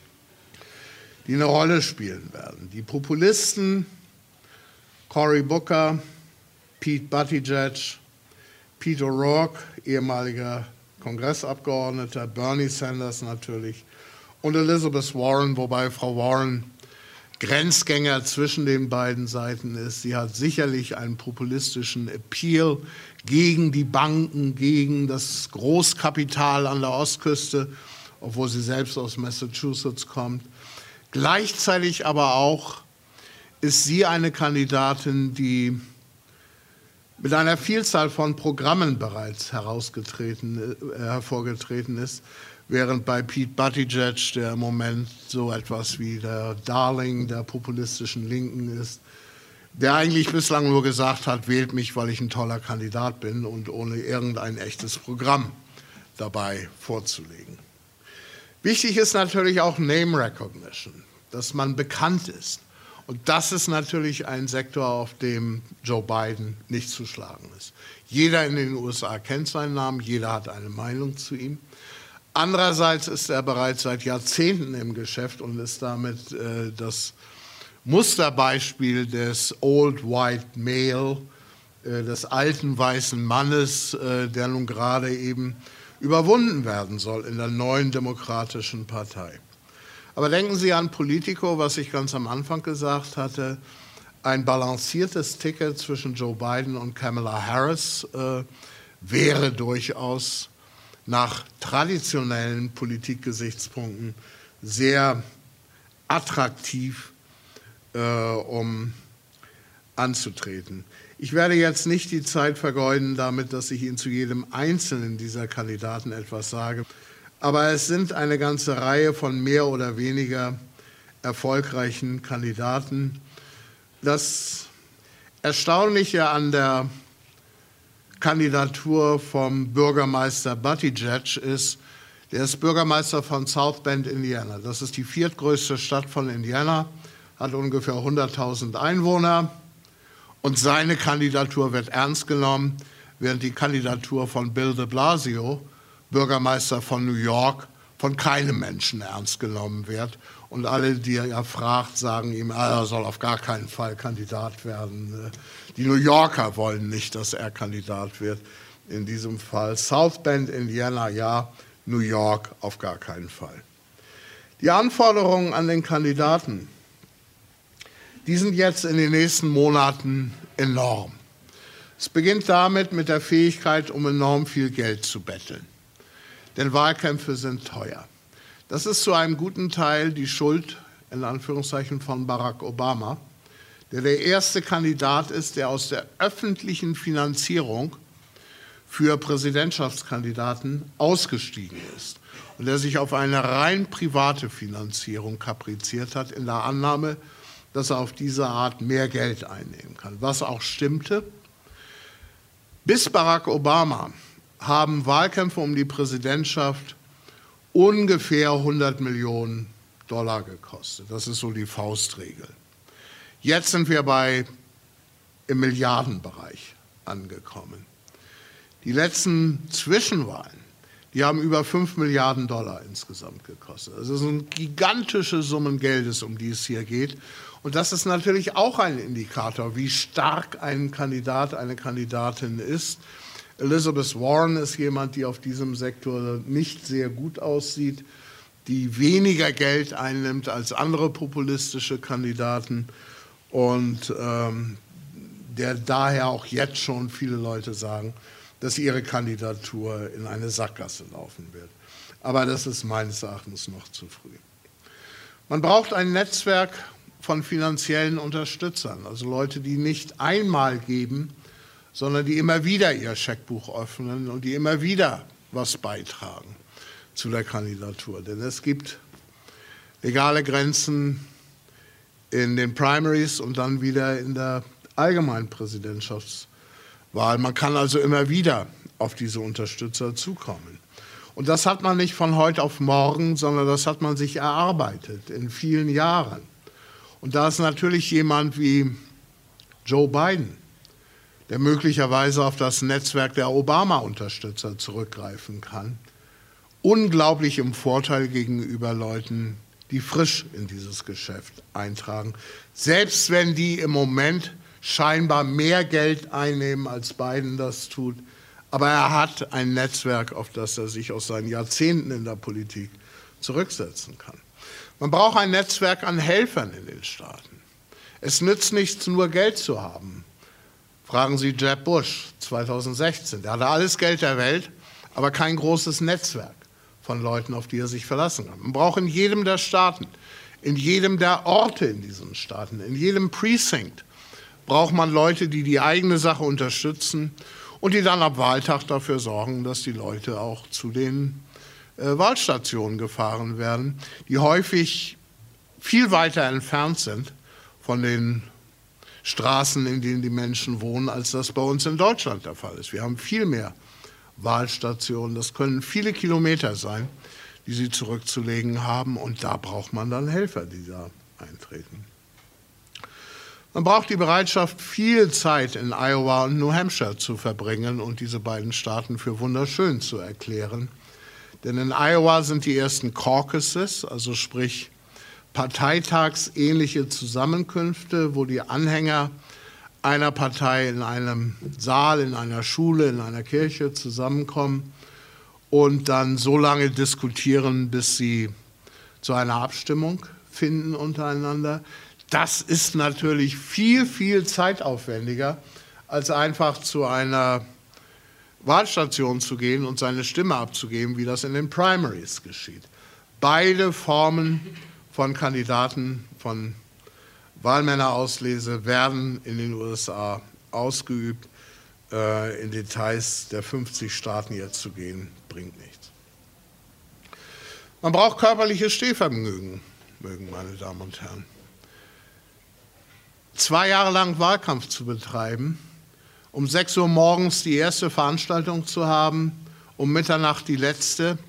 die eine Rolle spielen werden. Die Populisten, Cory Booker, Pete Buttigieg, Beto O'Rourke, ehemaliger Kongressabgeordneter, Bernie Sanders natürlich und Elizabeth Warren, wobei Frau Warren Grenzgänger zwischen den beiden Seiten ist. Sie hat sicherlich einen populistischen Appeal gegen die Banken, gegen das Großkapital an der Ostküste, obwohl sie selbst aus Massachusetts kommt. Gleichzeitig aber auch ist sie eine Kandidatin, die mit einer Vielzahl von Programmen bereits hervorgetreten ist, während bei Pete Buttigieg, der im Moment so etwas wie der Darling der populistischen Linken ist, der eigentlich bislang nur gesagt hat, wählt mich, weil ich ein toller Kandidat bin und ohne irgendein echtes Programm dabei vorzulegen. Wichtig ist natürlich auch Name Recognition, dass man bekannt ist. Und das ist natürlich ein Sektor, auf dem Joe Biden nicht zu schlagen ist. Jeder in den USA kennt seinen Namen, jeder hat eine Meinung zu ihm. Andererseits ist er bereits seit Jahrzehnten im Geschäft und ist damit das Musterbeispiel des Old White Male, des alten weißen Mannes, der nun gerade eben überwunden werden soll in der neuen demokratischen Partei. Aber denken Sie an Politico, was ich ganz am Anfang gesagt hatte, ein balanciertes Ticket zwischen Joe Biden und Kamala Harris wäre durchaus nach traditionellen Politikgesichtspunkten sehr attraktiv, um anzutreten. Ich werde jetzt nicht die Zeit vergeuden damit, dass ich Ihnen zu jedem einzelnen dieser Kandidaten etwas sage, aber es sind eine ganze Reihe von mehr oder weniger erfolgreichen Kandidaten. Das Erstaunliche an der Kandidatur vom Bürgermeister Buttigieg ist, der ist Bürgermeister von South Bend, Indiana. Das ist die viertgrößte Stadt von Indiana, hat ungefähr 100.000 Einwohner und seine Kandidatur wird ernst genommen, während die Kandidatur von Bill de Blasio, Bürgermeister von New York, von keinem Menschen ernst genommen wird. Und alle, die er fragt, sagen ihm, er soll auf gar keinen Fall Kandidat werden. Die New Yorker wollen nicht, dass er Kandidat wird. In diesem Fall South Bend, Indiana, ja, New York auf gar keinen Fall. Die Anforderungen an den Kandidaten, die sind jetzt in den nächsten Monaten enorm. Es beginnt damit mit der Fähigkeit, um enorm viel Geld zu betteln. Denn Wahlkämpfe sind teuer. Das ist zu einem guten Teil die Schuld, in Anführungszeichen, von Barack Obama, der der erste Kandidat ist, der aus der öffentlichen Finanzierung für Präsidentschaftskandidaten ausgestiegen ist und der sich auf eine rein private Finanzierung kapriziert hat, in der Annahme, dass er auf diese Art mehr Geld einnehmen kann, was auch stimmte. Bis Barack Obama haben Wahlkämpfe um die Präsidentschaft ungefähr 100 Millionen Dollar gekostet. Das ist so die Faustregel. Jetzt sind wir im Milliardenbereich angekommen. Die letzten Zwischenwahlen, die haben über 5 Milliarden Dollar insgesamt gekostet. Also das sind gigantische Summen Geldes, um die es hier geht. Und das ist natürlich auch ein Indikator, wie stark ein Kandidat, eine Kandidatin ist. Elizabeth Warren ist jemand, die auf diesem Sektor nicht sehr gut aussieht, die weniger Geld einnimmt als andere populistische Kandidaten und der daher auch jetzt schon viele Leute sagen, dass ihre Kandidatur in eine Sackgasse laufen wird. Aber das ist meines Erachtens noch zu früh. Man braucht ein Netzwerk von finanziellen Unterstützern, also Leute, die nicht einmal geben, sondern die immer wieder ihr Scheckbuch öffnen und die immer wieder was beitragen zu der Kandidatur. Denn es gibt legale Grenzen in den Primaries und dann wieder in der allgemeinen Präsidentschaftswahl. Man kann also immer wieder auf diese Unterstützer zukommen. Und das hat man nicht von heute auf morgen, sondern das hat man sich erarbeitet in vielen Jahren. Und da ist natürlich jemand wie Joe Biden, der möglicherweise auf das Netzwerk der Obama-Unterstützer zurückgreifen kann, unglaublich im Vorteil gegenüber Leuten, die frisch in dieses Geschäft eintragen, selbst wenn die im Moment scheinbar mehr Geld einnehmen, als Biden das tut. Aber er hat ein Netzwerk, auf das er sich aus seinen Jahrzehnten in der Politik zurücksetzen kann. Man braucht ein Netzwerk an Helfern in den Staaten. Es nützt nichts, nur Geld zu haben. Fragen Sie Jeb Bush 2016. Der hatte alles Geld der Welt, aber kein großes Netzwerk von Leuten, auf die er sich verlassen kann. Man braucht in jedem der Staaten, in jedem der Orte in diesen Staaten, in jedem Precinct braucht man Leute, die die eigene Sache unterstützen und die dann ab Wahltag dafür sorgen, dass die Leute auch zu den Wahlstationen gefahren werden, die häufig viel weiter entfernt sind von den Straßen, in denen die Menschen wohnen, als das bei uns in Deutschland der Fall ist. Wir haben viel mehr Wahlstationen. Das können viele Kilometer sein, die sie zurückzulegen haben. Und da braucht man dann Helfer, die da eintreten. Man braucht die Bereitschaft, viel Zeit in Iowa und New Hampshire zu verbringen und diese beiden Staaten für wunderschön zu erklären. Denn in Iowa sind die ersten Caucuses, also sprich parteitagsähnliche Zusammenkünfte, wo die Anhänger einer Partei in einem Saal, in einer Schule, in einer Kirche zusammenkommen und dann so lange diskutieren, bis sie zu einer Abstimmung finden untereinander. Das ist natürlich viel, viel zeitaufwendiger, als einfach zu einer Wahlstation zu gehen und seine Stimme abzugeben, wie das in den Primaries geschieht. Beide Formen von Kandidaten, von Wahlmännerauslese werden in den USA ausgeübt. In Details der 50 Staaten jetzt zu gehen, bringt nichts. Man braucht körperliches Stehvermögen, meine Damen und Herren. 2 Jahre lang Wahlkampf zu betreiben, um 6 Uhr morgens die erste Veranstaltung zu haben, um Mitternacht die letzte,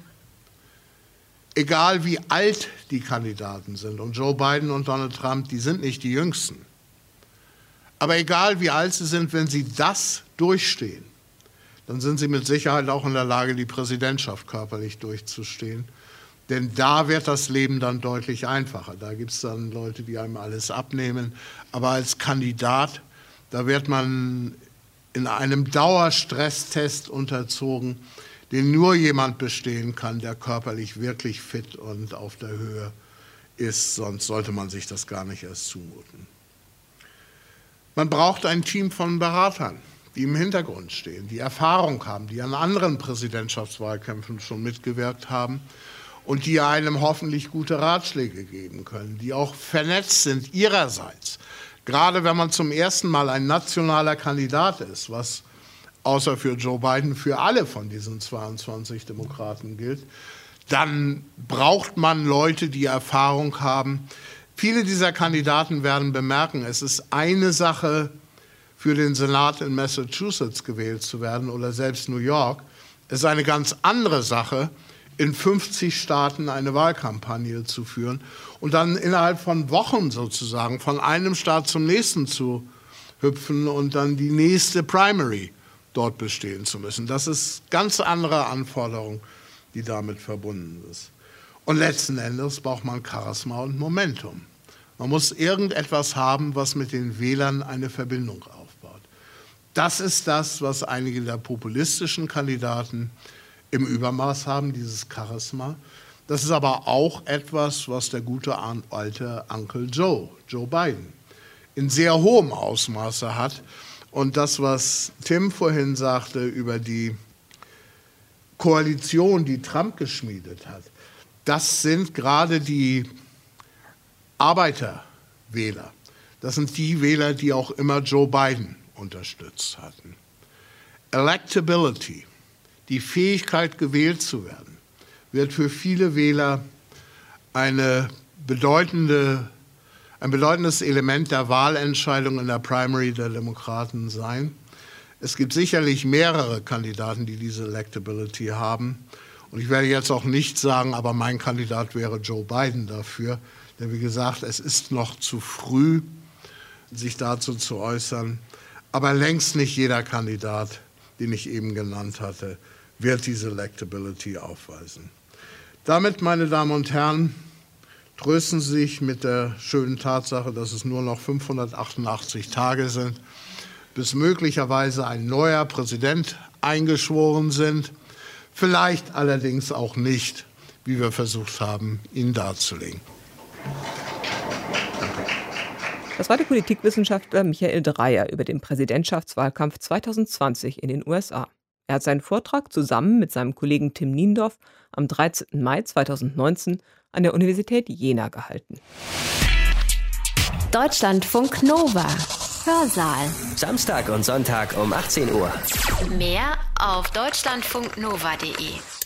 egal wie alt die Kandidaten sind. Und Joe Biden und Donald Trump, die sind nicht die Jüngsten. Aber egal wie alt sie sind, wenn sie das durchstehen, dann sind sie mit Sicherheit auch in der Lage, die Präsidentschaft körperlich durchzustehen. Denn da wird das Leben dann deutlich einfacher. Da gibt es dann Leute, die einem alles abnehmen. Aber als Kandidat, da wird man in einem Dauerstresstest unterzogen, den nur jemand bestehen kann, der körperlich wirklich fit und auf der Höhe ist. Sonst sollte man sich das gar nicht erst zumuten. Man braucht ein Team von Beratern, die im Hintergrund stehen, die Erfahrung haben, die an anderen Präsidentschaftswahlkämpfen schon mitgewirkt haben und die einem hoffentlich gute Ratschläge geben können, die auch vernetzt sind ihrerseits. Gerade wenn man zum ersten Mal ein nationaler Kandidat ist, was außer für Joe Biden für alle von diesen 22 Demokraten gilt, dann braucht man Leute, die Erfahrung haben. Viele dieser Kandidaten werden bemerken, es ist eine Sache, für den Senat in Massachusetts gewählt zu werden oder selbst New York. Es ist eine ganz andere Sache, in 50 Staaten eine Wahlkampagne zu führen und dann innerhalb von Wochen sozusagen von einem Staat zum nächsten zu hüpfen und dann die nächste Primary dort bestehen zu müssen. Das ist ganz andere Anforderung, die damit verbunden ist. Und letzten Endes braucht man Charisma und Momentum. Man muss irgendetwas haben, was mit den Wählern eine Verbindung aufbaut. Das ist das, was einige der populistischen Kandidaten im Übermaß haben, dieses Charisma. Das ist aber auch etwas, was der gute alte Uncle Joe Biden, in sehr hohem Ausmaße hat. Und das, was Tim vorhin sagte über die Koalition, die Trump geschmiedet hat, das sind gerade die Arbeiterwähler. Das sind die Wähler, die auch immer Joe Biden unterstützt hatten. Electability, die Fähigkeit, gewählt zu werden, wird für viele Wähler ein bedeutendes Element der Wahlentscheidung in der Primary der Demokraten sein. Es gibt sicherlich mehrere Kandidaten, die diese Electability haben. Und ich werde jetzt auch nicht sagen, aber mein Kandidat wäre Joe Biden dafür. Denn wie gesagt, es ist noch zu früh, sich dazu zu äußern. Aber längst nicht jeder Kandidat, den ich eben genannt hatte, wird diese Electability aufweisen. Damit, meine Damen und Herren, trösten Sie sich mit der schönen Tatsache, dass es nur noch 588 Tage sind, bis möglicherweise ein neuer Präsident eingeschworen sind. Vielleicht allerdings auch nicht, wie wir versucht haben, ihn darzulegen. Das war der Politikwissenschaftler Michael Dreyer über den Präsidentschaftswahlkampf 2020 in den USA. Er hat seinen Vortrag zusammen mit seinem Kollegen Tim Niendorf am 13. Mai 2019 an der Universität Jena gehalten. Deutschlandfunk Nova. Hörsaal. Samstag und Sonntag um 18 Uhr. Mehr auf deutschlandfunknova.de.